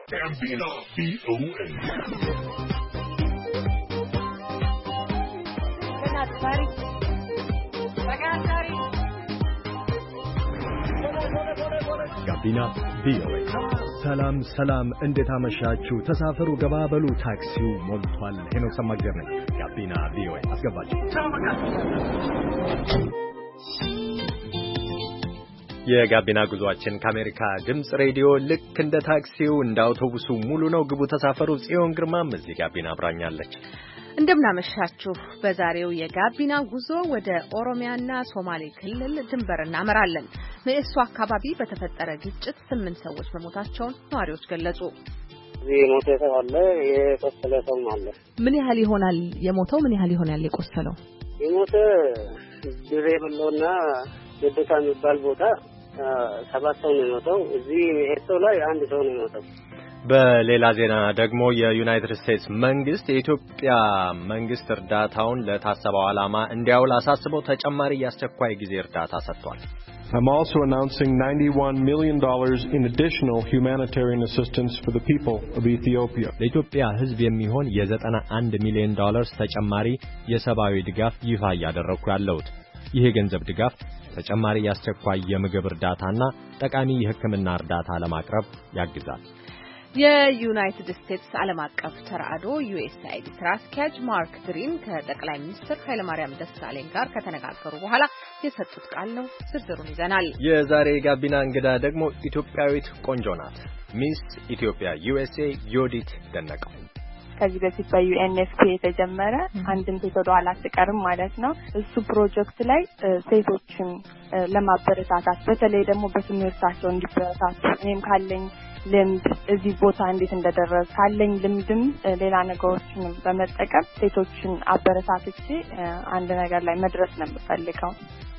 ጋቢና ቪኦኤ ጋቢና ቪኦኤ። ሰላም እንዴት አመሻችሁ? ተሳፈሩ ገባበሉ፣ ታክሲው ሞልቷል። ሄኖክ ሰማግደር ነኝ። ጋቢና ቪኦኤ አስገባችሁ። የጋቢና ጉዟችን ከአሜሪካ ድምጽ ሬዲዮ ልክ እንደ ታክሲው እንደ አውቶቡሱ ሙሉ ነው። ግቡ፣ ተሳፈሩ። ጽዮን ግርማም እዚህ ጋቢና አብራኛለች። እንደምናመሻችሁ። በዛሬው የጋቢና ጉዞ ወደ ኦሮሚያና ሶማሌ ክልል ድንበር እናመራለን። በእሱ አካባቢ በተፈጠረ ግጭት 8 ሰዎች መሞታቸውን ነዋሪዎች ገለጹ። የሞተ ሰው አለ፣ የቆሰለ ሰው አለ። ምን ያህል ይሆናል የሞተው? ምን ያህል ይሆናል የቆሰለው? የሞተ ድሬ ብሎና ደደታ የሚባል ቦታ 7 ሰው ነው የሞተው። እዚህ ሄቶ ላይ 1 ሰው ነው የሞተው። በሌላ ዜና ደግሞ የዩናይትድ ስቴትስ መንግስት የኢትዮጵያ መንግስት እርዳታውን ለታሰበው ዓላማ እንዲያውል አሳስበው ተጨማሪ የአስቸኳይ ጊዜ እርዳታ ሰጥቷል። I'm also announcing $91 million in additional humanitarian assistance for the people of Ethiopia. ለኢትዮጵያ ሕዝብ የሚሆን የ$91 ሚሊዮን ተጨማሪ የሰብአዊ ድጋፍ ይፋ ያደረኩ ያለሁት። ይህ የገንዘብ ድጋፍ ተጨማሪ የአስቸኳይ የምግብ እርዳታና ጠቃሚ የሕክምና እርዳታ ለማቅረብ ያግዛል። የዩናይትድ ስቴትስ ዓለም አቀፍ ተራድኦ USAID ስራ አስኪያጅ ማርክ ግሪን ከጠቅላይ ሚኒስትር ኃይለማርያም ደሳለኝ ጋር ከተነጋገሩ በኋላ የሰጡት ቃል ነው። ዝርዝሩን ይዘናል። የዛሬ ጋቢና እንግዳ ደግሞ ኢትዮጵያዊት ቆንጆ ናት። ሚስ ኢትዮጵያ USA ዮዲት ደነቀው። ከዚህ በፊት በUNFP የተጀመረ አንድም ሴት ወደ ኋላ አትቀርም ማለት ነው። እሱ ፕሮጀክት ላይ ሴቶችን ለማበረታታት በተለይ ደግሞ በትምህርታቸው እንዲበረታቱ እኔም ካለኝ ልምድ እዚህ ቦታ እንዴት እንደደረሰ ካለኝ ልምድም ሌላ ነገሮችንም በመጠቀም ሴቶችን አበረታትቼ አንድ ነገር ላይ መድረስ ነው የምፈልገው።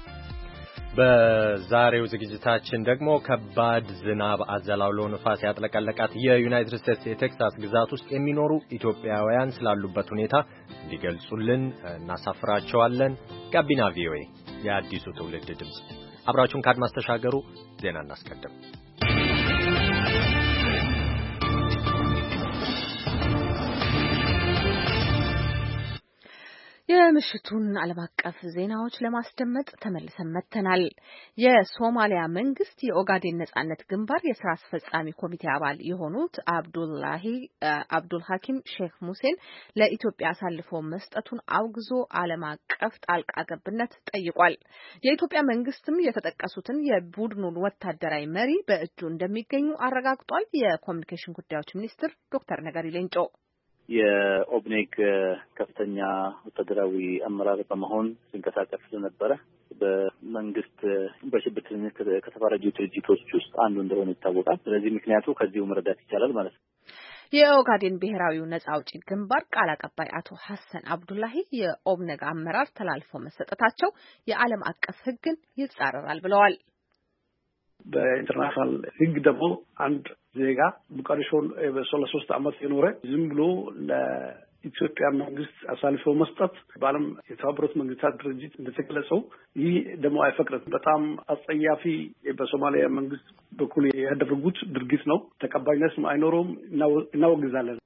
በዛሬው ዝግጅታችን ደግሞ ከባድ ዝናብ አዘላውሎ ንፋስ ያጥለቀለቃት የዩናይትድ ስቴትስ የቴክሳስ ግዛት ውስጥ የሚኖሩ ኢትዮጵያውያን ስላሉበት ሁኔታ እንዲገልጹልን እናሳፍራቸዋለን። ጋቢና ቪኦኤ የአዲሱ ትውልድ ድምጽ። አብራችሁን ካድማስ ተሻገሩ። ዜና እናስቀድም። የምሽቱን ዓለም አቀፍ ዜናዎች ለማስደመጥ ተመልሰን መጥተናል። የሶማሊያ መንግስት የኦጋዴን ነጻነት ግንባር የሥራ አስፈጻሚ ኮሚቴ አባል የሆኑት አብዱል ሐኪም ሼክ ሙሴን ለኢትዮጵያ አሳልፎ መስጠቱን አውግዞ ዓለም አቀፍ ጣልቃ ገብነት ጠይቋል። የኢትዮጵያ መንግስትም የተጠቀሱትን የቡድኑን ወታደራዊ መሪ በእጁ እንደሚገኙ አረጋግጧል። የኮሚኒኬሽን ጉዳዮች ሚኒስትር ዶክተር ነገሪ ሌንጮ የኦብኔግ ከፍተኛ ወታደራዊ አመራር በመሆን ሲንቀሳቀስ ስለነበረ በመንግስት በሽብርተኝነት ከተፈረጁ ድርጅቶች ውስጥ አንዱ እንደሆነ ይታወቃል። ስለዚህ ምክንያቱ ከዚሁ መረዳት ይቻላል ማለት ነው። የኦጋዴን ብሔራዊ ነጻ አውጪ ግንባር ቃል አቀባይ አቶ ሐሰን አብዱላሂ የኦብኔግ አመራር ተላልፈው መሰጠታቸው የዓለም አቀፍ ሕግን ይጻረራል ብለዋል። በኢንተርናሽናል ሕግ ደግሞ አንድ ዜጋ ሞቃዲሾን በ3 ዓመት የኖረ ዝም ብሎ ለኢትዮጵያ መንግስት አሳልፎ መስጠት በዓለም የተባበሩት መንግስታት ድርጅት እንደተገለጸው ይህ ደግሞ አይፈቅድም። በጣም አጸያፊ በሶማሊያ መንግስት በኩል ያደረጉት ድርጊት ነው። ተቀባይነትም አይኖረውም። እናወግዛለን።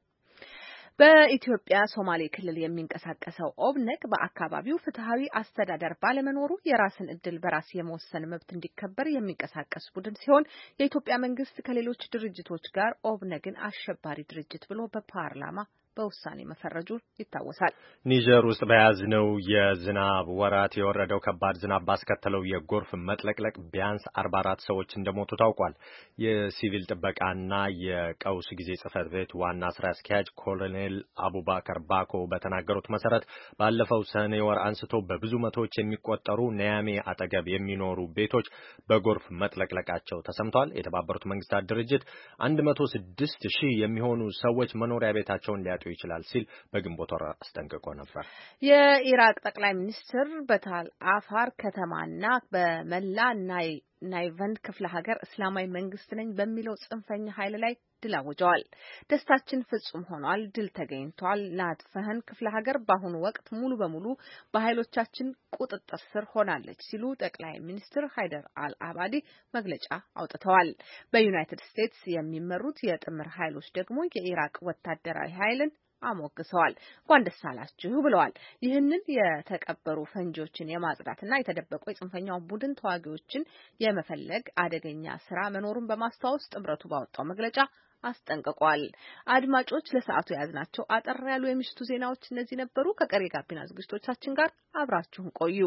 በኢትዮጵያ ሶማሌ ክልል የሚንቀሳቀሰው ኦብነግ በአካባቢው ፍትሃዊ አስተዳደር ባለመኖሩ የራስን እድል በራስ የመወሰን መብት እንዲከበር የሚንቀሳቀስ ቡድን ሲሆን የኢትዮጵያ መንግስት ከሌሎች ድርጅቶች ጋር ኦብነግን አሸባሪ ድርጅት ብሎ በፓርላማ በውሳኔ መፈረጁ ይታወሳል። ኒጀር ውስጥ በያዝነው የዝናብ ወራት የወረደው ከባድ ዝናብ ባስከተለው የጎርፍ መጥለቅለቅ ቢያንስ 44 ሰዎች እንደሞቱ ታውቋል። የሲቪል ጥበቃና የቀውስ ጊዜ ጽሕፈት ቤት ዋና ስራ አስኪያጅ ኮሎኔል አቡባከር ባኮ በተናገሩት መሰረት ባለፈው ሰኔ ወር አንስቶ በብዙ መቶዎች የሚቆጠሩ ኒያሜ አጠገብ የሚኖሩ ቤቶች በጎርፍ መጥለቅለቃቸው ተሰምቷል። የተባበሩት መንግስታት ድርጅት 106,000 የሚሆኑ ሰዎች መኖሪያ ቤታቸውን ሊያጡ ይችላል ሲል በግንቦት ወር አስጠንቅቆ ነበር። የኢራቅ ጠቅላይ ሚኒስትር በታል አፋር ከተማና በመላ ናይቨንድ ክፍለ ሀገር እስላማዊ መንግስት ነኝ በሚለው ጽንፈኛ ኃይል ላይ ድል አውጀዋል። ደስታችን ፍጹም ሆኗል፣ ድል ተገኝቷል። ናትፈህን ክፍለ ሀገር በአሁኑ ወቅት ሙሉ በሙሉ በኃይሎቻችን ቁጥጥር ስር ሆናለች ሲሉ ጠቅላይ ሚኒስትር ሃይደር አልአባዲ መግለጫ አውጥተዋል። በዩናይትድ ስቴትስ የሚመሩት የጥምር ኃይሎች ደግሞ የኢራቅ ወታደራዊ ኃይልን አሞግሰዋል። እንኳን ደስ አላችሁ ብለዋል። ይህንን የተቀበሩ ፈንጂዎችን የማጽዳትና የተደበቁ የጽንፈኛው ቡድን ተዋጊዎችን የመፈለግ አደገኛ ስራ መኖሩን በማስታወስ ጥምረቱ ባወጣው መግለጫ አስጠንቅቋል። አድማጮች ለሰዓቱ የያዝናቸው አጠር ያሉ የምሽቱ ዜናዎች እነዚህ ነበሩ። ከቀሪ ጋቢና ዝግጅቶቻችን ጋር አብራችሁን ቆዩ።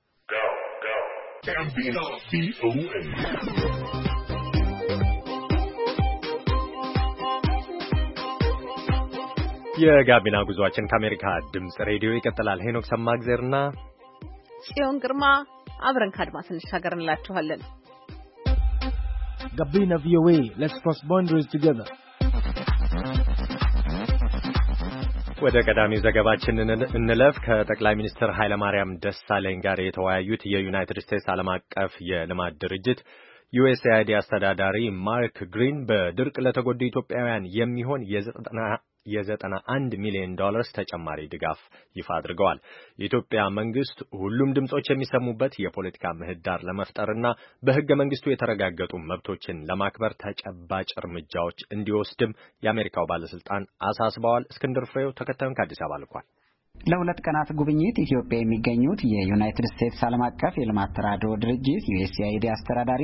የጋቢና ጉዟችን ከአሜሪካ ድምጽ ሬዲዮ ይቀጥላል። ሄኖክ ሰማግዘርና ጽዮን ግርማ አብረን ካድማስ እንሻገር እንላችኋለን። ጋቢና ቪኦኤ let's cross boundaries together። ወደ ቀዳሚው ዘገባችን እንለፍ። ከጠቅላይ ሚኒስትር ኃይለማርያም ደሳለኝ ጋር የተወያዩት የዩናይትድ ስቴትስ ዓለም አቀፍ የልማት ድርጅት USAID አስተዳዳሪ ማርክ ግሪን በድርቅ ለተጎዱ ኢትዮጵያውያን የሚሆን የ$91 ሚሊዮን ተጨማሪ ድጋፍ ይፋ አድርገዋል። የኢትዮጵያ መንግስት ሁሉም ድምጾች የሚሰሙበት የፖለቲካ ምህዳር ለመፍጠርና በሕገ መንግስቱ የተረጋገጡ መብቶችን ለማክበር ተጨባጭ እርምጃዎች እንዲወስድም የአሜሪካው ባለስልጣን አሳስበዋል። እስክንድር ፍሬው ተከታዩን ከአዲስ አበባ ልኳል። ለሁለት ቀናት ጉብኝት ኢትዮጵያ የሚገኙት የዩናይትድ ስቴትስ ዓለም አቀፍ የልማት ተራድኦ ድርጅት USAID አስተዳዳሪ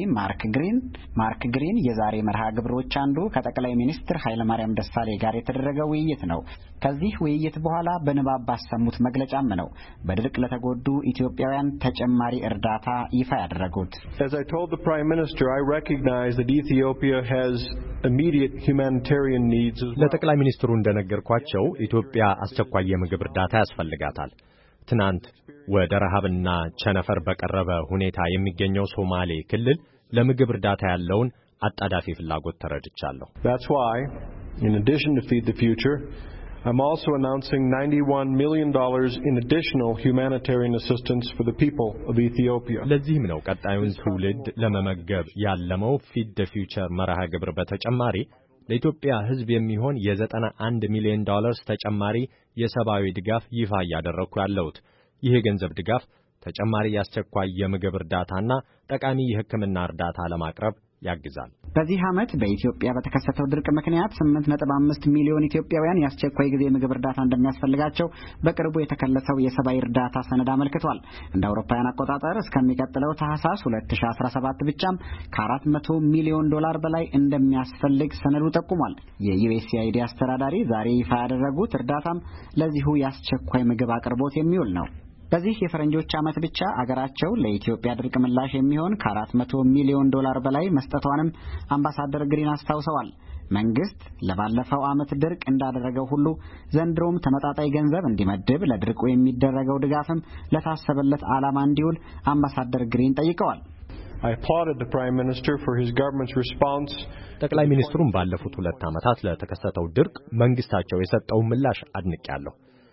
ማርክ ግሪን የዛሬ መርሃ ግብሮች አንዱ ከጠቅላይ ሚኒስትር ኃይለማርያም ደሳለኝ ጋር የተደረገ ውይይት ነው። ከዚህ ውይይት በኋላ በንባብ ባሰሙት መግለጫም ነው በድርቅ ለተጎዱ ኢትዮጵያውያን ተጨማሪ እርዳታ ይፋ ያደረጉት። As I told the Prime Minister, I recognize that Ethiopia has immediate humanitarian needs. ለጠቅላይ ሚኒስትሩ እንደነገርኳቸው ኢትዮጵያ አስቸኳይ የምግብ እርዳታ ያስፈልጋታል። ትናንት ወደ ረሃብና ቸነፈር በቀረበ ሁኔታ የሚገኘው ሶማሌ ክልል ለምግብ እርዳታ ያለውን አጣዳፊ ፍላጎት ተረድቻለሁ። That's why, in addition to Feed the Future, I'm also announcing $91 million in additional humanitarian assistance for the people of Ethiopia. ለዚህም ነው ቀጣዩን ትውልድ ለመመገብ ያለመው ፊድ ዘ ፊውቸር መርሃ ግብር በተጨማሪ ለኢትዮጵያ ሕዝብ የሚሆን የ$91 ሚሊዮን ተጨማሪ የሰብአዊ ድጋፍ ይፋ እያደረኩ ያለሁት። ይህ የገንዘብ ድጋፍ ተጨማሪ የአስቸኳይ የምግብ እርዳታና ጠቃሚ የሕክምና እርዳታ ለማቅረብ ያግዛል። በዚህ ዓመት በኢትዮጵያ በተከሰተው ድርቅ ምክንያት 8.5 ሚሊዮን ኢትዮጵያውያን የአስቸኳይ ጊዜ ምግብ እርዳታ እንደሚያስፈልጋቸው በቅርቡ የተከለሰው የሰብአዊ እርዳታ ሰነድ አመልክቷል። እንደ አውሮፓውያን አቆጣጠር እስከሚቀጥለው ታህሳስ 2017 ብቻም ከ$400 ሚሊዮን በላይ እንደሚያስፈልግ ሰነዱ ጠቁሟል። የዩኤስኤአይዲ አስተዳዳሪ ዛሬ ይፋ ያደረጉት እርዳታም ለዚሁ የአስቸኳይ ምግብ አቅርቦት የሚውል ነው። በዚህ የፈረንጆች ዓመት ብቻ አገራቸው ለኢትዮጵያ ድርቅ ምላሽ የሚሆን ከ$400 ሚሊዮን በላይ መስጠቷንም አምባሳደር ግሪን አስታውሰዋል። መንግስት ለባለፈው ዓመት ድርቅ እንዳደረገው ሁሉ ዘንድሮም ተመጣጣኝ ገንዘብ እንዲመድብ፣ ለድርቁ የሚደረገው ድጋፍም ለታሰበለት ዓላማ እንዲውል አምባሳደር ግሪን ጠይቀዋል። I applauded the Prime Minister for his government's response. ጠቅላይ ሚኒስትሩም ባለፉት 2 ዓመታት ለተከሰተው ድርቅ መንግስታቸው የሰጠው ምላሽ አድንቄያለሁ።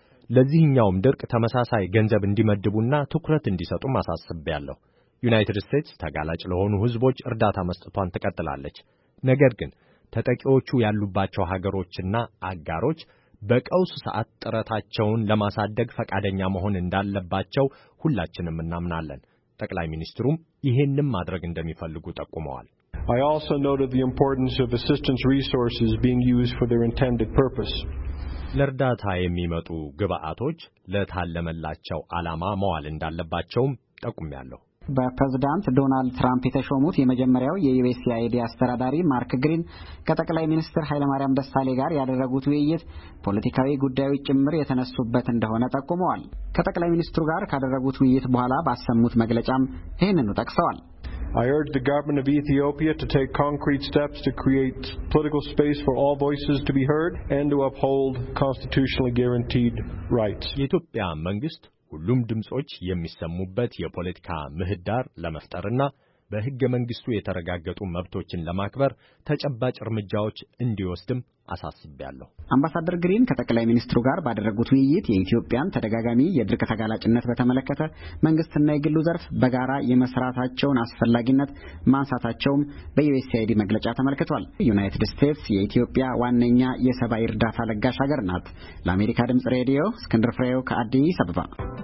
ለዚህኛውም ድርቅ ተመሳሳይ ገንዘብ እንዲመድቡና ትኩረት እንዲሰጡም አሳስቤያለሁ። ዩናይትድ ስቴትስ ተጋላጭ ለሆኑ ህዝቦች እርዳታ መስጠቷን ትቀጥላለች። ነገር ግን ተጠቂዎቹ ያሉባቸው ሀገሮችና አጋሮች በቀውስ ሰዓት ጥረታቸውን ለማሳደግ ፈቃደኛ መሆን እንዳለባቸው ሁላችንም እናምናለን። ጠቅላይ ሚኒስትሩም ይሄንን ማድረግ እንደሚፈልጉ ጠቁመዋል። I also noted the importance of assistance resources being used for their intended purpose. ለእርዳታ የሚመጡ ግብአቶች ለታለመላቸው ዓላማ መዋል እንዳለባቸውም ጠቁሜያለሁ። በፕሬዝዳንት ዶናልድ ትራምፕ የተሾሙት የመጀመሪያው የዩኤስኤአይዲ አስተዳዳሪ ማርክ ግሪን ከጠቅላይ ሚኒስትር ኃይለማርያም ደሳለኝ ጋር ያደረጉት ውይይት ፖለቲካዊ ጉዳዮች ጭምር የተነሱበት እንደሆነ ጠቁመዋል። ከጠቅላይ ሚኒስትሩ ጋር ካደረጉት ውይይት በኋላ ባሰሙት መግለጫም ይህንኑ ጠቅሰዋል። I urge the government of Ethiopia to take concrete steps to create political space for all voices to be heard and to uphold constitutionally guaranteed rights. የኢትዮጵያ መንግስት ሁሉም ድምጾች የሚሰሙበት የፖለቲካ ምህዳር ለመፍጠርና በሕገ መንግሥቱ የተረጋገጡ መብቶችን ለማክበር ተጨባጭ እርምጃዎች እንዲወስድም አሳስቤያለሁ። አምባሳደር ግሪን ከጠቅላይ ሚኒስትሩ ጋር ባደረጉት ውይይት የኢትዮጵያን ተደጋጋሚ የድርቅ ተጋላጭነት በተመለከተ መንግስትና የግሉ ዘርፍ በጋራ የመስራታቸውን አስፈላጊነት ማንሳታቸውም በዩኤስአይዲ መግለጫ ተመልክቷል። ዩናይትድ ስቴትስ የኢትዮጵያ ዋነኛ የሰብአዊ እርዳታ ለጋሽ ሀገር ናት። ለአሜሪካ ድምጽ ሬዲዮ እስክንድር ፍሬው ከአዲስ አበባ።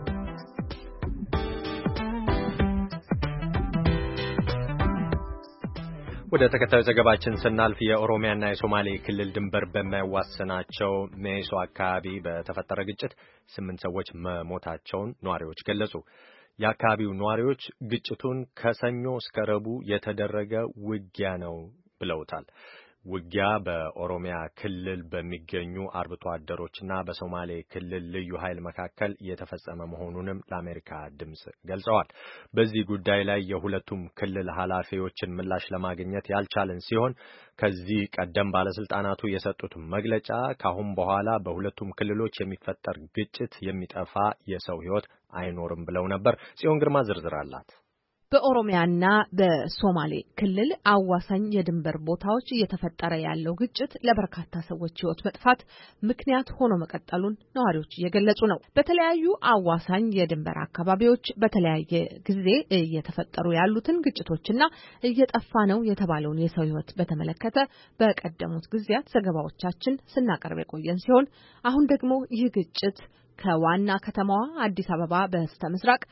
ወደ ተከታዩ ዘገባችን ስናልፍ የኦሮሚያና የሶማሌ ክልል ድንበር በሚያዋስናቸው ሜሶ አካባቢ በተፈጠረ ግጭት 8 ሰዎች መሞታቸውን ነዋሪዎች ገለጹ። የአካባቢው ነዋሪዎች ግጭቱን ከሰኞ እስከ ረቡዕ የተደረገ ውጊያ ነው ብለውታል። ውጊያ በኦሮሚያ ክልል በሚገኙ አርብቶ አደሮችና በሶማሌ ክልል ልዩ ኃይል መካከል የተፈጸመ መሆኑንም ለአሜሪካ ድምጽ ገልጸዋል። በዚህ ጉዳይ ላይ የሁለቱም ክልል ኃላፊዎችን ምላሽ ለማግኘት ያልቻለን ሲሆን ከዚህ ቀደም ባለስልጣናቱ የሰጡት መግለጫ ካሁን በኋላ በሁለቱም ክልሎች የሚፈጠር ግጭት የሚጠፋ የሰው ሕይወት አይኖርም ብለው ነበር። ጽዮን ግርማ ዝርዝር አላት። በኦሮሚያና በሶማሌ ክልል አዋሳኝ የድንበር ቦታዎች እየተፈጠረ ያለው ግጭት ለበርካታ ሰዎች ሕይወት መጥፋት ምክንያት ሆኖ መቀጠሉን ነዋሪዎች እየገለጹ ነው። በተለያዩ አዋሳኝ የድንበር አካባቢዎች በተለያየ ጊዜ እየተፈጠሩ ያሉትን ግጭቶችና እየጠፋ ነው የተባለውን የሰው ሕይወት በተመለከተ በቀደሙት ጊዜያት ዘገባዎቻችን ስናቀርብ የቆየን ሲሆን አሁን ደግሞ ይህ ግጭት ከዋና ከተማዋ አዲስ አበባ በስተ ምስራቅ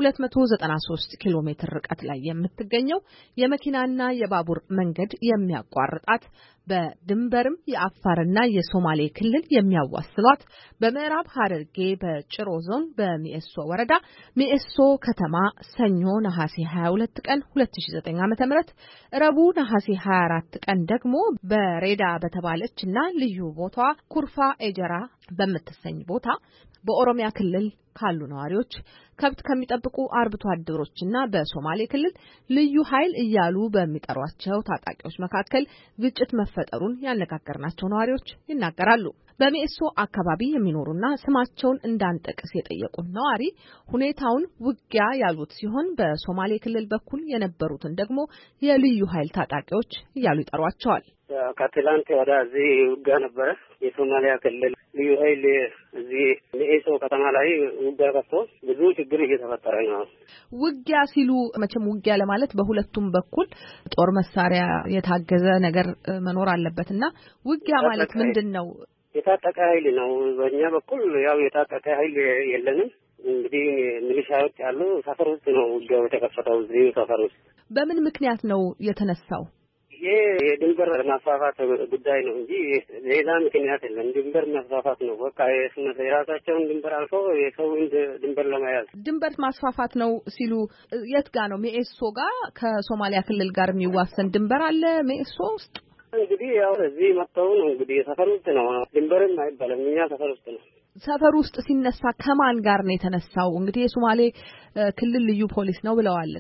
293 ኪሎ ሜትር ርቀት ላይ የምትገኘው የመኪናና የባቡር መንገድ የሚያቋርጣት በድንበርም የአፋርና የሶማሌ ክልል የሚያዋስሏት በምዕራብ ሐረርጌ በጭሮ ዞን በሚኤሶ ወረዳ ሚኤሶ ከተማ ሰኞ ነሐሴ 22 ቀን 2009 ዓ.ም ረቡዕ ነሐሴ 24 ቀን ደግሞ በሬዳ በተባለችና ልዩ ቦታዋ ኩርፋ ኤጀራ በምትሰኝ ቦታ በኦሮሚያ ክልል ካሉ ነዋሪዎች ከብት ከሚጠብቁ አርብቶ አደሮችና በሶማሌ ክልል ልዩ ኃይል እያሉ በሚጠሯቸው ታጣቂዎች መካከል ግጭት መፈጠሩን ያነጋገርናቸው ነዋሪዎች ይናገራሉ። በሚኤሶ አካባቢ የሚኖሩና ስማቸውን እንዳንጠቅስ የጠየቁን ነዋሪ ሁኔታውን ውጊያ ያሉት ሲሆን በሶማሌ ክልል በኩል የነበሩትን ደግሞ የልዩ ኃይል ታጣቂዎች እያሉ ይጠሯቸዋል። ከትላንት ወደ እዚህ ውጊያ ነበረ። የሶማሊያ ክልል ልዩ ኃይል እዚህ ሚኤሶ ከተማ ላይ ውጊያ ከፍቶ ብዙ ችግር እየተፈጠረ ነው። ውጊያ ሲሉ መቼም ውጊያ ለማለት በሁለቱም በኩል ጦር መሳሪያ የታገዘ ነገር መኖር አለበትና ውጊያ ማለት ምንድን ነው? የታጠቀ ኃይል ነው። በእኛ በኩል ያው የታጠቀ ኃይል የለንም። እንግዲህ ሚሊሻዎች ያሉ ሰፈር ውስጥ ነው ውጊያው የተከፈተው እዚህ ሰፈር ውስጥ። በምን ምክንያት ነው የተነሳው? ይሄ የድንበር ማስፋፋት ጉዳይ ነው እንጂ ሌላ ምክንያት የለም። ድንበር ማስፋፋት ነው በቃ። የራሳቸውን ድንበር አልፎ የሰውን ድንበር ለመያዝ ድንበር ማስፋፋት ነው ሲሉ የት ጋ ነው? ሚኤሶ ጋር ከሶማሊያ ክልል ጋር የሚዋሰን ድንበር አለ ሚኤሶ ውስጥ? እንግዲህ ያው እዚህ መጥተው ነው እንግዲህ ሰፈር ውስጥ ነው። ድንበርም አይባልም እኛ ሰፈር ውስጥ ነው። ሰፈር ውስጥ ሲነሳ ከማን ጋር ነው የተነሳው? እንግዲህ የሶማሌ ክልል ልዩ ፖሊስ ነው ብለዋልና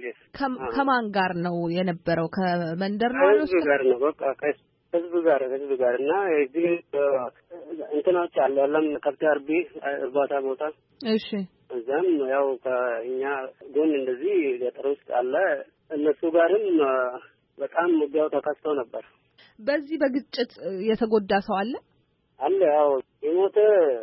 ከማን ጋር ነው የነበረው? ከመንደር ነው ጋር ነው በቃ ህዝብ ጋር እና እዚህ እንትናዎች አሉ አለም ከብት አርቢ እርባታ ቦታ። እሺ እዛም ያው ከእኛ ጎን እንደዚህ ገጠር ውስጥ አለ። እነሱ ጋርም በጣም ውጊያው ተከስቶ ነበር። በዚህ በግጭት የተጎዳ ሰው አለ? አለ ያው የሞተ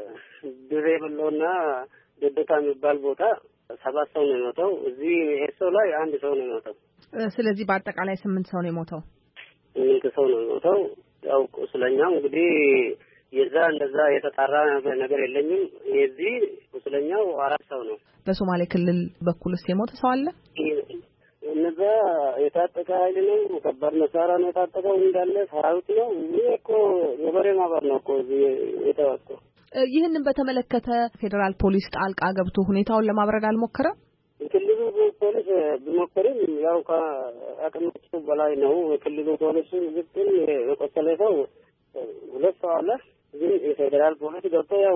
ድሬ በለውና ደደታ የሚባል ቦታ 7 ሰው ነው የሞተው። እዚህ ኤሶ ላይ 1 ሰው ነው የሞተው። ስለዚህ በአጠቃላይ 8 ሰው ነው የሞተው። 8 ሰው ነው የሞተው። ያው ቁስለኛው እንግዲህ የዛ እንደዛ የተጣራ ነገር የለኝም። የዚህ ቁስለኛው 4 ሰው ነው። በሶማሌ ክልል በኩልስ የሞተ ሰው አለ? እነዛ የታጠቀ ኃይል ነው። ከባድ መሳሪያ ነው የታጠቀው እንዳለ ሰራዊት ነው። ይሄ እኮ የበሬ ማበር ነው እኮ እዚህ የተዋቀው። ይህንን በተመለከተ ፌዴራል ፖሊስ ጣልቃ ገብቶ ሁኔታውን ለማብረድ አልሞከረም? የክልሉ ፖሊስ ቢሞክርም ያው ከአቅማቸው በላይ ነው። የክልሉ ፖሊስ ግን የቆሰለ ሰው 2 ሰው አለ። ግን የፌዴራል ፖሊስ ገብቶ ያው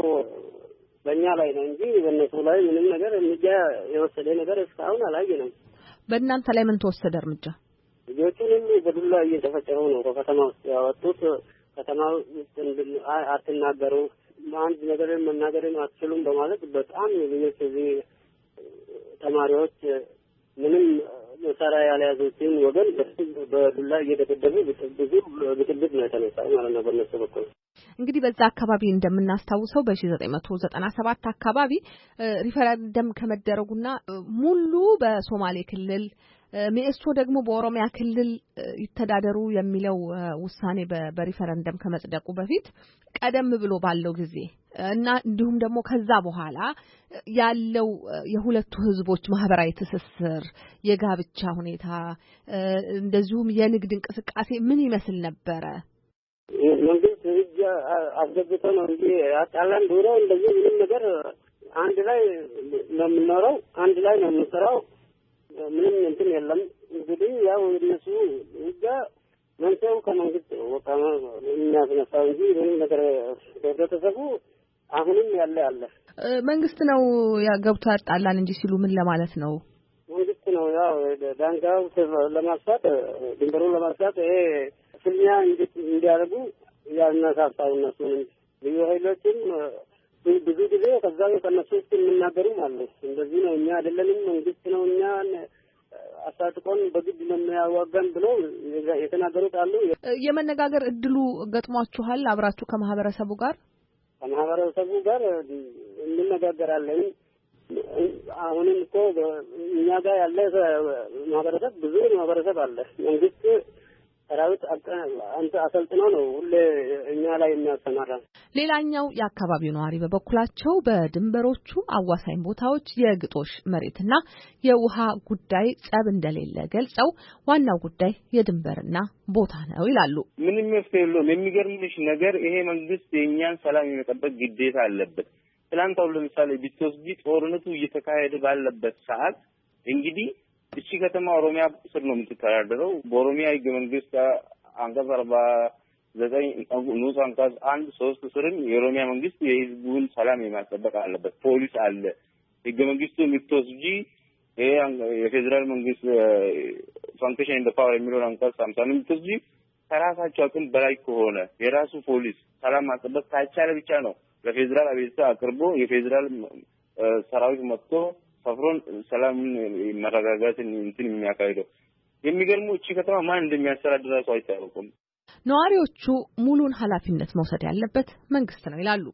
በእኛ ላይ ነው እንጂ በእነሱ ላይ ምንም ነገር እርምጃ የወሰደ ነገር እስካሁን አላየንም። በእናንተ ላይ ምን ተወሰደ እርምጃ? ልጆቹንም በዱላ እየተፈጨሩ ነው ከከተማ ውስጥ ያወጡት። ከተማ ውስጥ አትናገሩ፣ አንድ ነገር መናገርን አትችሉም በማለት በጣም ልጆች እዚህ ተማሪዎች ምንም መሳሪያ ያልያዙትን ወገን በዱላ እየደበደቡ ብዙ ብጥብጥ ነው የተነሳው ማለት ነው በእነሱ በኩል። እንግዲህ በዛ አካባቢ እንደምናስታውሰው በ1997 አካባቢ ሪፈረንደም ከመደረጉና ሙሉ በሶማሌ ክልል ሚኤሶ ደግሞ በኦሮሚያ ክልል ይተዳደሩ የሚለው ውሳኔ በሪፈረንደም ከመጽደቁ በፊት ቀደም ብሎ ባለው ጊዜ እና እንዲሁም ደግሞ ከዛ በኋላ ያለው የሁለቱ ህዝቦች ማህበራዊ ትስስር፣ የጋብቻ ሁኔታ እንደዚሁም የንግድ እንቅስቃሴ ምን ይመስል ነበረ? መንግስት ህግ አስገብቶ ነው እንጂ አጣላን ዱሮ እንደዚህ ምንም ነገር አንድ ላይ ነው የምንኖረው፣ አንድ ላይ ነው የምንሰራው። ምንም እንትን የለም። እንግዲህ ያው እነሱ ህግ መንሰው ከመንግስት ወጣ የሚያስነሳው እንጂ ምንም ነገር በተሰቡ አሁንም ያለ መንግስት ነው ገብቶ ያጣላን እንጂ ሲሉ ምን ለማለት ነው? መንግስት ነው ያው ዳንጋው ለማስፋት ድንበሩን ለማስፋት ይሄ ፍልሚያ እንዲያደርጉ ያነሳሳው እነሱንም ልዩ ኃይሎችም ብዙ ጊዜ ከዛ ከነሱ ውስጥ የምናገሩም አለ። እንደዚህ ነው እኛ አይደለንም መንግስት ነው እኛን አሳጥቆን በግድ ነው የሚያዋጋን ብሎ የተናገሩት አሉ። የመነጋገር እድሉ ገጥሟችኋል? አብራችሁ ከማህበረሰቡ ጋር እንነጋገራለን። አሁንም እኮ እኛ ጋር ያለ ማህበረሰብ ብዙ ማህበረሰብ አለ። መንግስት ሰራዊት አንተ አሰልጥነው ነው ሁሌ እኛ ላይ የሚያሰማራ። ሌላኛው የአካባቢው ነዋሪ በበኩላቸው በድንበሮቹ አዋሳኝ ቦታዎች የግጦሽ መሬትና የውሃ ጉዳይ ጸብ እንደሌለ ገልጸው ዋናው ጉዳይ የድንበርና ቦታ ነው ይላሉ። ምንም የለም። የሚገርምሽ ነገር ይሄ መንግስት የእኛን ሰላም የመጠበቅ ግዴታ አለበት። ትናንት አሁን ለምሳሌ ቢትወስጂ ጦርነቱ እየተካሄደ ባለበት ሰዓት እንግዲህ እቺ ከተማ ኦሮሚያ ስር ነው የምትተዳደረው። በኦሮሚያ ህገ መንግስት አንቀጽ 49 ንዑስ አንቀጽ 1-3 ስርም የኦሮሚያ መንግስት የህዝቡን ሰላም የማስጠበቅ አለበት። ፖሊስ አለ። ህገ መንግስቱ የምትወስጂ ይሄ የፌዴራል መንግስት ፋንክሽን ኢን ዘ ፓወር የሚለውን አንቀጽ 50 የምትወስጂ ከራሳቸው አቅም በላይ ከሆነ የራሱ ፖሊስ ሰላም ማስጠበቅ ካልቻለ ብቻ ነው ለፌዴራል አቤቱታ አቅርቦ የፌዴራል ሰራዊት መጥቶ ሰፍሮን ሰላምን መረጋጋትን እንትን የሚያካሂደው። የሚገርሙ እቺ ከተማ ማን እንደሚያስተዳድራው አይታወቅም። ነዋሪዎቹ ሙሉን ኃላፊነት መውሰድ ያለበት መንግስት ነው ይላሉ።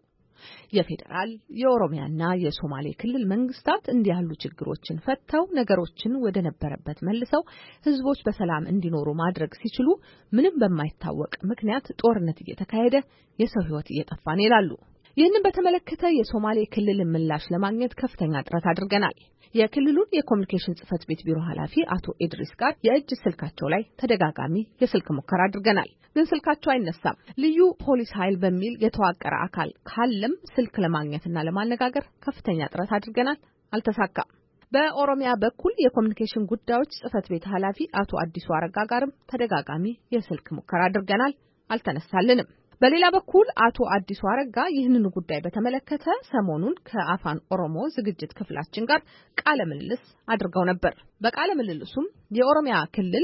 የፌዴራል የኦሮሚያና የሶማሌ ክልል መንግስታት እንዲህ ያሉ ችግሮችን ፈተው ነገሮችን ወደ ነበረበት መልሰው ህዝቦች በሰላም እንዲኖሩ ማድረግ ሲችሉ ምንም በማይታወቅ ምክንያት ጦርነት እየተካሄደ የሰው ህይወት እየጠፋ ነው ይላሉ። ይህንን በተመለከተ የሶማሌ ክልል ምላሽ ለማግኘት ከፍተኛ ጥረት አድርገናል። የክልሉን የኮሙኒኬሽን ጽህፈት ቤት ቢሮ ኃላፊ አቶ ኢድሪስ ጋር የእጅ ስልካቸው ላይ ተደጋጋሚ የስልክ ሙከራ አድርገናል። ግን ስልካቸው አይነሳም። ልዩ ፖሊስ ኃይል በሚል የተዋቀረ አካል ካለም ስልክ ለማግኘትና ለማነጋገር ከፍተኛ ጥረት አድርገናል፣ አልተሳካም። በኦሮሚያ በኩል የኮሙኒኬሽን ጉዳዮች ጽህፈት ቤት ኃላፊ አቶ አዲሱ አረጋ ጋርም ተደጋጋሚ የስልክ ሙከራ አድርገናል፣ አልተነሳልንም። በሌላ በኩል አቶ አዲሱ አረጋ ይህንን ጉዳይ በተመለከተ ሰሞኑን ከአፋን ኦሮሞ ዝግጅት ክፍላችን ጋር ቃለ ምልልስ አድርገው ነበር። በቃለ ምልልሱም የኦሮሚያ ክልል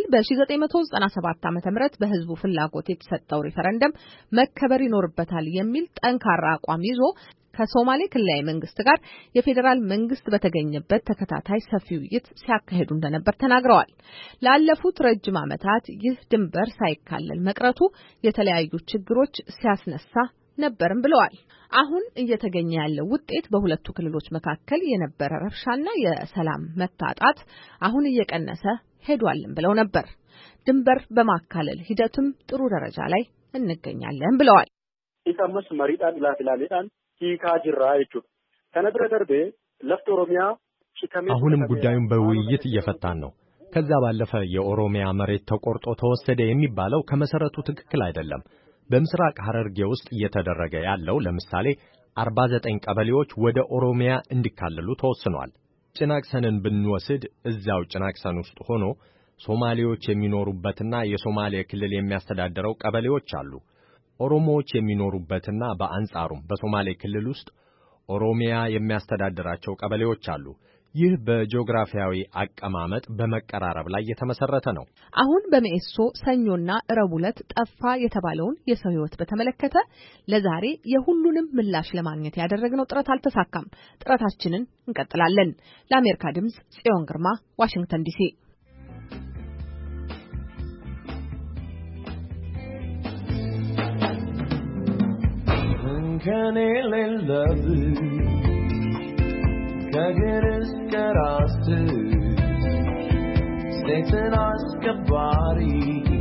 በ1997 ዓ.ም በህዝቡ ፍላጎት የተሰጠው ሪፈረንደም መከበር ይኖርበታል የሚል ጠንካራ አቋም ይዞ ከሶማሌ ክልላዊ መንግስት ጋር የፌዴራል መንግስት በተገኘበት ተከታታይ ሰፊ ውይይት ሲያካሂዱ እንደነበር ተናግረዋል። ላለፉት ረጅም ዓመታት ይህ ድንበር ሳይካለል መቅረቱ የተለያዩ ችግሮች ሲያስነሳ ነበርም ብለዋል። አሁን እየተገኘ ያለው ውጤት በሁለቱ ክልሎች መካከል የነበረ ረብሻና የሰላም መታጣት አሁን እየቀነሰ ሄዷልም ብለው ነበር። ድንበር በማካለል ሂደቱም ጥሩ ደረጃ ላይ እንገኛለን ብለዋል። ኢሳመስ መሪጣን ላፊላሌጣን ሂካጅራ ይቹ ከነብረ ደርቤ ለፍት ኦሮሚያ አሁንም ጉዳዩን በውይይት እየፈታን ነው። ከዛ ባለፈ የኦሮሚያ መሬት ተቆርጦ ተወሰደ የሚባለው ከመሰረቱ ትክክል አይደለም። በምስራቅ ሐረርጌ ውስጥ እየተደረገ ያለው ለምሳሌ 49 ቀበሌዎች ወደ ኦሮሚያ እንዲካለሉ ተወስኗል። ጭናክሰንን ብንወስድ እዛው ጭናክሰን ውስጥ ሆኖ ሶማሌዎች የሚኖሩበትና የሶማሌ ክልል የሚያስተዳድረው ቀበሌዎች አሉ። ኦሮሞዎች የሚኖሩበትና በአንጻሩም በሶማሌ ክልል ውስጥ ኦሮሚያ የሚያስተዳድራቸው ቀበሌዎች አሉ። ይህ በጂኦግራፊያዊ አቀማመጥ በመቀራረብ ላይ የተመሰረተ ነው። አሁን በሚኤሶ ሰኞና ረቡዕ ዕለት ጠፋ የተባለውን የሰው ሕይወት በተመለከተ ለዛሬ የሁሉንም ምላሽ ለማግኘት ያደረግነው ጥረት አልተሳካም። ጥረታችንን እንቀጥላለን። ለአሜሪካ ድምጽ ጽዮን ግርማ፣ ዋሽንግተን ዲሲ። can love Kagir's karastu Satan askabari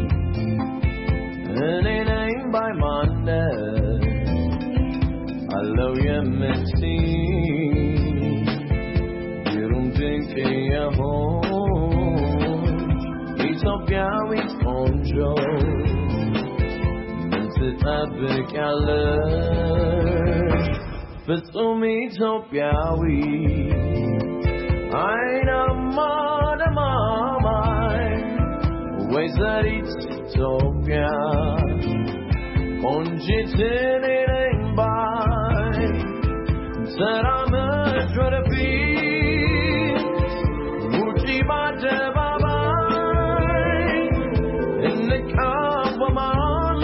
And a name by Monday Hello Yemeti You'll think a home Ethiopia with Onjo Epic alert But so Ethiopia we I know mama ways that it's Ethiopia Conjitin in by Said I'm a try to be Muji Baba in the cup of my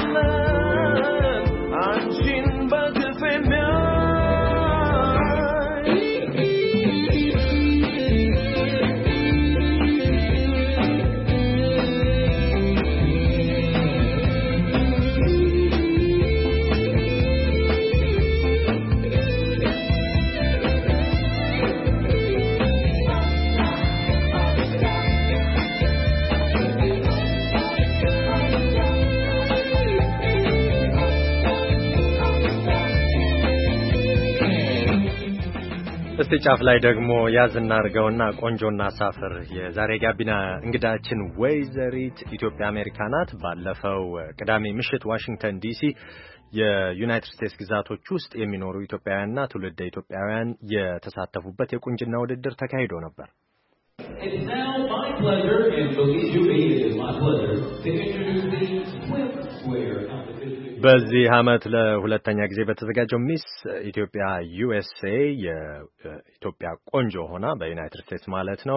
እስቲ ጫፍ ላይ ደግሞ ያዝና አርገውና ቆንጆና ሳፍር የዛሬ ጋቢና እንግዳችን ወይዘሪት ኢትዮጵያ አሜሪካ ናት። ባለፈው ቅዳሜ ምሽት ዋሽንግተን ዲሲ የዩናይትድ ስቴትስ ግዛቶች ውስጥ የሚኖሩ ኢትዮጵያውያንና ትውልደ ኢትዮጵያውያን የተሳተፉበት የቁንጅና ውድድር ተካሂዶ ነበር። It's now my pleasure, and believe you me, it is my pleasure to introduce the Swim Square competition. በዚህ ዓመት ለሁለተኛ ጊዜ በተዘጋጀው ሚስ ኢትዮጵያ ዩኤስኤ የኢትዮጵያ ቆንጆ ሆና በዩናይትድ ስቴትስ ማለት ነው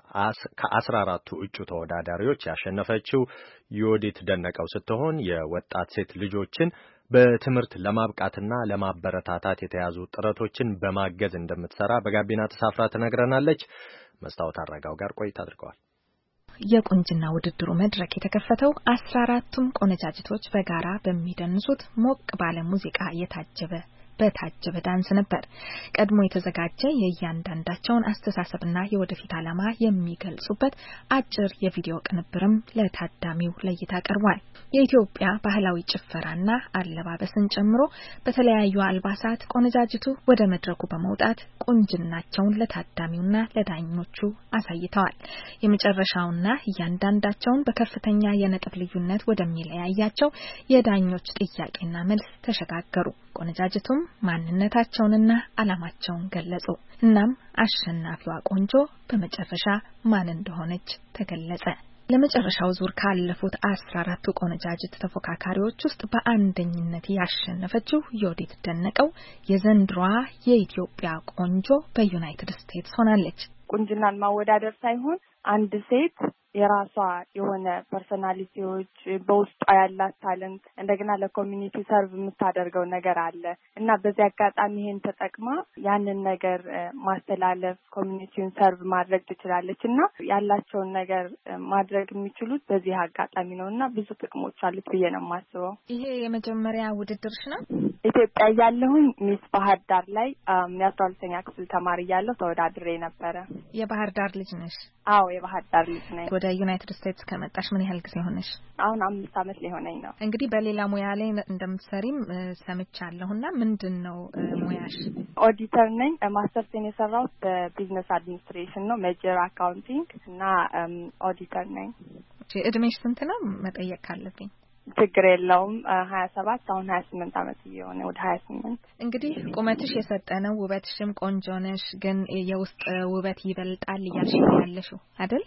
ከ14ቱ እጩ ተወዳዳሪዎች ያሸነፈችው ዮዲት ደነቀው ስትሆን የወጣት ሴት ልጆችን በትምህርት ለማብቃትና ለማበረታታት የተያዙ ጥረቶችን በማገዝ እንደምትሰራ በጋቢና ተሳፍራ ትነግረናለች። መስታወት አረጋው ጋር ቆይታ አድርገዋል። የቁንጅና ውድድሩ መድረክ የተከፈተው 14ቱም ቆነጃጅቶች በጋራ በሚደንሱት ሞቅ ባለ ሙዚቃ በታጀበ ዳንስ ነበር። ቀድሞ የተዘጋጀ የእያንዳንዳቸውን አስተሳሰብና የወደፊት ዓላማ የሚገልጹበት አጭር የቪዲዮ ቅንብርም ለታዳሚው ለእይታ ቀርቧል። የኢትዮጵያ ባህላዊ ጭፈራና አለባበስን ጨምሮ በተለያዩ አልባሳት ቆነጃጅቱ ወደ መድረኩ በመውጣት ቁንጅናቸውን ለታዳሚውና ለዳኞቹ አሳይተዋል። የመጨረሻውና እያንዳንዳቸውን በከፍተኛ የነጥብ ልዩነት ወደሚለያያቸው የዳኞች ጥያቄና መልስ ተሸጋገሩ። ቆነጃጅቱም ማንነታቸውንና ዓላማቸውን ገለጹ። እናም አሸናፊዋ ቆንጆ በመጨረሻ ማን እንደሆነች ተገለጸ። ለመጨረሻው ዙር ካለፉት 14ቱ ቆነጃጅት ተፎካካሪዎች ውስጥ በአንደኝነት ያሸነፈችው ዮዲት ደነቀው የዘንድሮዋ የኢትዮጵያ ቆንጆ በዩናይትድ ስቴትስ ሆናለች። ቁንጅናን ማወዳደር ሳይሆን አንድ ሴት የራሷ የሆነ ፐርሰናሊቲዎች በውስጧ ያላት ታለንት እንደገና ለኮሚኒቲ ሰርቭ የምታደርገው ነገር አለ እና በዚህ አጋጣሚ ይሄን ተጠቅማ ያንን ነገር ማስተላለፍ ኮሚኒቲውን ሰርቭ ማድረግ ትችላለች እና ያላቸውን ነገር ማድረግ የሚችሉት በዚህ አጋጣሚ ነውና ብዙ ጥቅሞች አሉት ብዬ ነው የማስበው። ይሄ የመጀመሪያ ውድድርሽ ነው? ኢትዮጵያ ያለሁኝ ሚስ ባህር ዳር ላይ የ12ኛ ክፍል ተማሪ ያለው ተወዳድሬ ነበረ። የባህር ዳር ልጅ ነሽ? አዎ የባህር ዳር ልጅ ነኝ። ወደ ዩናይትድ ስቴትስ ከመጣሽ ምን ያህል ጊዜ ሆነሽ? አሁን 5 ዓመት ሊሆነኝ ነው። እንግዲህ በሌላ ሙያ ላይ እንደምትሰሪም ሰምቻለሁና ምንድነው ሙያሽ? ኦዲተር ነኝ። ማስተርሴን የሰራሁት በቢዝነስ አድሚኒስትሬሽን ነው። ሜጀር አካውንቲንግ እና ኦዲተር ነኝ። እድሜሽ ስንት ነው መጠየቅ ካለብኝ? ችግር የለውም። 27 አሁን 28 ዓመት እየሆነ ወደ 28። እንግዲህ ቁመትሽ የሰጠነው ውበትሽም ቆንጆ ነሽ፣ ግን የውስጥ ውበት ይበልጣል እያልሽ ያለሽው አይደል?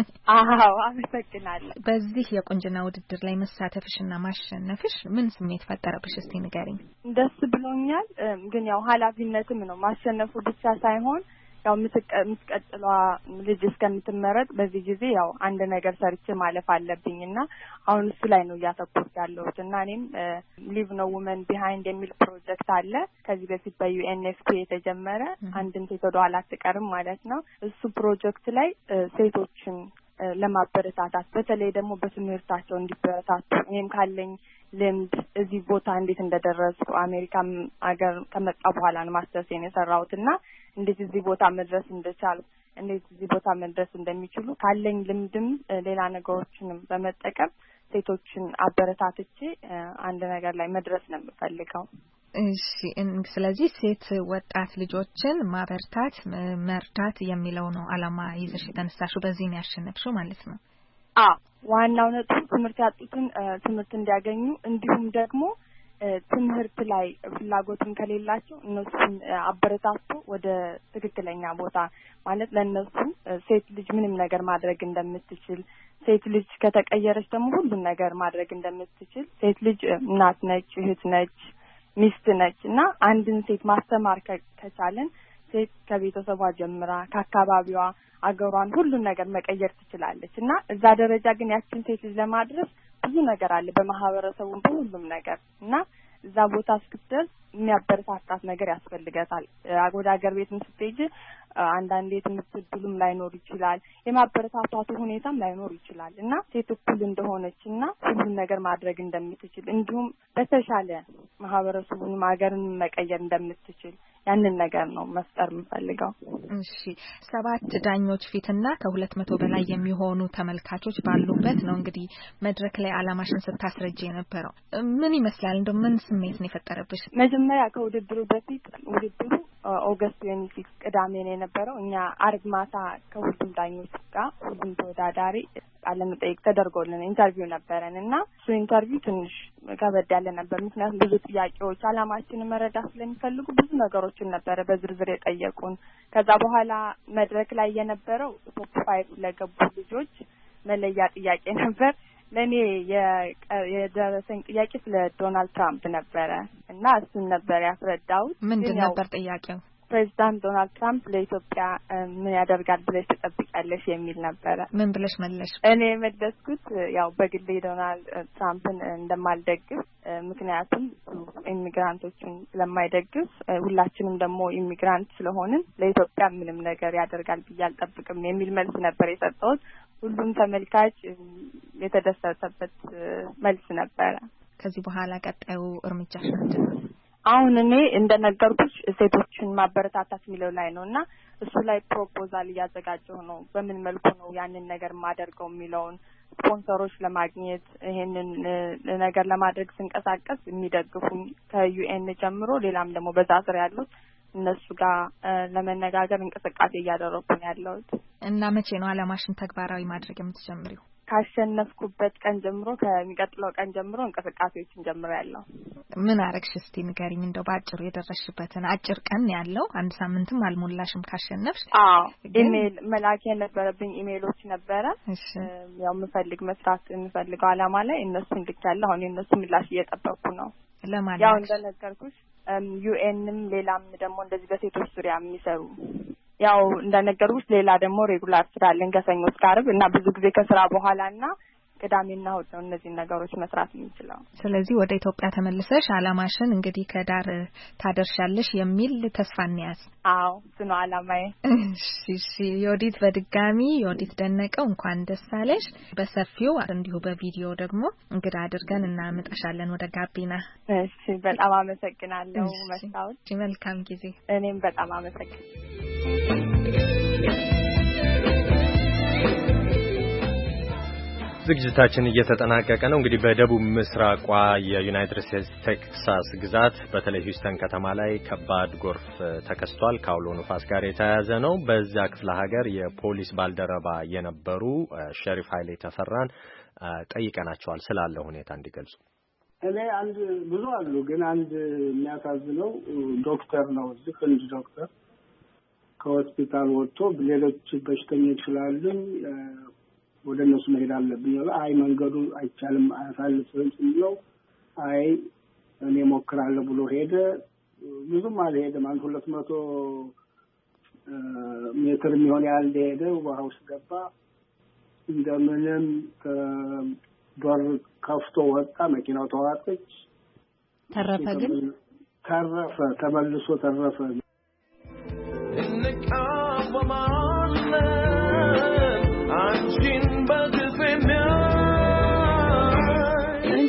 አዎ አመሰግናለሁ። በዚህ የቁንጅና ውድድር ላይ መሳተፍሽና ማሸነፍሽ ምን ስሜት ፈጠረብሽ? እስቲ ንገሪኝ። ደስ ብሎኛል፣ ግን ያው ኃላፊነትም ነው። ማሸነፉ ብቻ ሳይሆን ያው የምትቀጥለዋ ልጅ እስከምትመረጥ በዚህ ጊዜ ያው አንድ ነገር ሰርቼ ማለፍ አለብኝና አሁን እሱ ላይ ነው እያተኮርኩ ያለሁት እና እኔም ሊቭ ኖ ውመን ቢሃይንድ የሚል ፕሮጀክት አለ ከዚህ በፊት በዩኤንኤፍፒ የተጀመረ አንድም ሴት ወደ ኋላ አትቀርም ማለት ነው። እሱ ፕሮጀክት ላይ ሴቶችን ለማበረታታት በተለይ ደግሞ በትምህርታቸው እንዲበረታቱ እኔም ካለኝ ልምድ እዚህ ቦታ እንዴት እንደደረስኩ አሜሪካም አገር ከመጣ በኋላ ነው ማስተርሴን የሰራሁትና እንዴት እዚህ ቦታ መድረስ እንደቻል እንዴት እዚህ ቦታ መድረስ እንደሚችሉ ካለኝ ልምድም ሌላ ነገሮችንም በመጠቀም ሴቶችን አበረታትቼ አንድ ነገር ላይ መድረስ ነው የምፈልገው። እሺ ስለዚህ ሴት ወጣት ልጆችን ማበርታት መርዳት የሚለው ነው አላማ ይዘሽ የተነሳሽው በዚህ ነው ያሸነፍሽው ማለት ነው? ዋናው ነጥብ ትምህርት ያጡትን ትምህርት እንዲያገኙ እንዲሁም ደግሞ ትምህርት ላይ ፍላጎትን ከሌላቸው እነሱን አበረታቱ ወደ ትክክለኛ ቦታ ማለት ለነሱ ሴት ልጅ ምንም ነገር ማድረግ እንደምትችል ሴት ልጅ ከተቀየረች ደግሞ ሁሉም ነገር ማድረግ እንደምትችል ሴት ልጅ እናት ነች እህት ነች ሚስት ነች እና አንድን ሴት ማስተማር ከቻለን ሴት ከቤተሰቧ ጀምራ ከአካባቢዋ አገሯን ሁሉን ነገር መቀየር ትችላለች እና እዛ ደረጃ ግን ያችን ሴት ልጅ ለማድረስ ብዙ ነገር አለ በማህበረሰቡ በሁሉም ነገር እና እዛ ቦታ እስክትደርስ የሚያበረታታት ነገር ያስፈልጋታል። ወደ ሀገር ቤትም ስትሄጂ አንዳንዴ ትምህርት ዕድሉም ላይኖር ይችላል የማበረታታቱ ሁኔታም ላይኖር ይችላል እና ሴት እኩል እንደሆነችና ሁሉን ነገር ማድረግ እንደምትችል እንዲሁም በተሻለ ማህበረሰቡን ሀገርን መቀየር እንደምትችል ያንን ነገር ነው መፍጠር የምፈልገው። እሺ 7 ዳኞች ፊትና ከ200 በላይ የሚሆኑ ተመልካቾች ባሉበት ነው እንግዲህ መድረክ ላይ አላማሽን ስታስረጅ የነበረው ምን ይመስላል እንደው ምን ስሜት ነው የፈጠረብሽ? መጀመሪያ ከውድድሩ በፊት ውድድሩ ኦገስት 26 ቅዳሜ ነው የነበረው እኛ አርብ ማታ ከሁሉም ዳኞች ጋር ሁሉም ተወዳዳሪ ቃለ መጠይቅ ተደርጎልን ኢንተርቪው ነበረን እና እሱ ኢንተርቪው ትንሽ ከበድ ያለ ነበር ምክንያቱም ብዙ ጥያቄዎች አላማችንን መረዳት ስለሚፈልጉ ብዙ ነገሮችን ነበረ በዝርዝር የጠየቁን። ከዛ በኋላ መድረክ ላይ የነበረው ቶፕ 5 ለገቡ ልጆች መለያ ጥያቄ ነበር። ለኔ የደረሰኝ ጥያቄ ስለ ዶናልድ ትራምፕ ነበረ እና እሱን ነበር ያስረዳው። ምንድን ነበር ጥያቄው? ፕሬዝዳንት ዶናልድ ትራምፕ ለኢትዮጵያ ምን ያደርጋል ብለሽ ትጠብቂያለሽ የሚል ነበረ። ምን ብለሽ መለሽ? እኔ መለስኩት ያው በግሌ ዶናልድ ትራምፕን እንደማልደግፍ ምክንያቱም ኢሚግራንቶችን ስለማይደግፍ ሁላችንም ደግሞ ኢሚግራንት ስለሆንን ለኢትዮጵያ ምንም ነገር ያደርጋል ብዬ አልጠብቅም የሚል መልስ ነበር የሰጠሁት። ሁሉም ተመልካች የተደሰተበት መልስ ነበረ። ከዚህ በኋላ ቀጣዩ እርምጃሽ ምንድን ነው? አሁን እኔ እንደነገርኩሽ ሴቶችን ማበረታታት የሚለው ላይ ነውና እሱ ላይ ፕሮፖዛል እያዘጋጀሁ ነው። በምን መልኩ ነው ያንን ነገር ማደርገው የሚለውን ስፖንሰሮች ለማግኘት ይሄንን ነገር ለማድረግ ስንቀሳቀስ የሚደግፉኝ ከዩኤን ጀምሮ ሌላም ደግሞ በዛ ስር ያሉት እነሱ ጋር ለመነጋገር እንቅስቃሴ እያደረኩ ነው ያለሁት። እና መቼ ነው አላማሽን ተግባራዊ ማድረግ የምትጀምሪው? ካሸነፍኩበት ቀን ጀምሮ ከሚቀጥለው ቀን ጀምሮ እንቅስቃሴዎችን ጀምሬያለሁ። ምን አረግሽ እስቲ ንገሪኝ እንደው ባጭሩ የደረስሽበትን። አጭር ቀን ያለው አንድ ሳምንትም አልሞላሽም ካሸነፍሽ። ኢሜል መላክ የነበረብኝ ኢሜሎች ነበረ። ያው መስራት የምፈልገው አላማ ላይ እነሱን ልኬያለሁ። አሁን የእነሱ ምላሽ እየጠበቅኩ ነው። ለማለት ያው እንደነገርኩሽ ዩኤንም ሌላም ደግሞ እንደዚህ በሴቶች ዙሪያ የሚሰሩ ያው እንደነገርኩሽ ሌላ ደግሞ ሬጉላር ስራ አለን ከሰኞ እስከ ዓርብ እና ብዙ ጊዜ ከስራ በኋላና ቅዳሜና እሁድ ነው እነዚህ ነገሮች መስራት የምንችለው። ስለዚህ ወደ ኢትዮጵያ ተመልሰሽ አላማሽን እንግዲህ ከዳር ታደርሻለሽ የሚል ተስፋ እንያዝ። አዎ እሱ ነው አላማዬ። እሺ ዮዲት በድጋሚ ዮዲት ደነቀው እንኳን ደስ አለሽ። በሰፊው እንዲሁ በቪዲዮ ደግሞ እንግዳ አድርገን እናመጣሻለን ወደ ጋቢና። እሺ በጣም አመሰግናለሁ መስታወት። መልካም ጊዜ። እኔም በጣም አመሰግናለሁ። ዝግጅታችን እየተጠናቀቀ ነው። እንግዲህ በደቡብ ምስራቋ የዩናይትድ ስቴትስ ቴክሳስ ግዛት በተለይ ሂውስተን ከተማ ላይ ከባድ ጎርፍ ተከስቷል። ከአውሎ ንፋስ ጋር የተያያዘ ነው። በዛ ክፍለ ሀገር የፖሊስ ባልደረባ የነበሩ ሸሪፍ ኃይሌ ተፈራን ጠይቀናቸዋል ስላለ ሁኔታ እንዲገልጹ። እኔ ብዙ አሉ ግን አንድ የሚያሳዝነው ዶክተር ነው። እዚህ ህንድ ዶክተር ከሆስፒታል ወጥቶ ሌሎች በሽተኞች ስላሉ ወደ እነሱ መሄድ አለብኝ። አይ መንገዱ አይቻልም አያሳልፍም ሲለው አይ እኔ ሞክራለሁ ብሎ ሄደ። ብዙም አልሄደም። 200 ሜትር የሚሆን ያህል ሄደ። ውሃ ውስጥ ገባ። እንደምንም በር ከፍቶ ወጣ። መኪናው ተዋጠች። ተረፈ። ግን ተረፈ፣ ተመልሶ ተረፈ። In the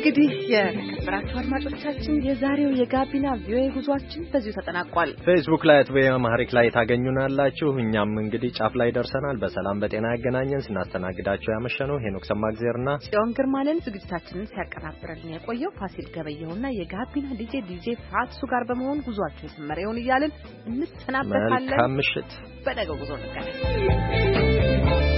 እንግዲህ የተከበራችሁ አድማጮቻችን የዛሬው የጋቢና ቪኦኤ ጉዟችን በዚሁ ተጠናቋል። ፌስቡክ ላይ @ቪኦኤ ላይ ታገኙናላችሁ። እኛም እንግዲህ ጫፍ ላይ ደርሰናል። በሰላም በጤና ያገናኘን። ስናስተናግዳችሁ ያመሸነው ሄኖክ ሰማግዜርና ጽዮን ግርማንን፣ ዝግጅታችንን ሲያቀናብርልን የቆየው ፋሲል ገበየውና የጋቢና ዲጄ ፋትሱ ጋር በመሆን ጉዟችሁ የሰመረ ይሁን እያልን እንሰናበታለን። መልካም ምሽት። በነገው ጉዞ እንገናኝ።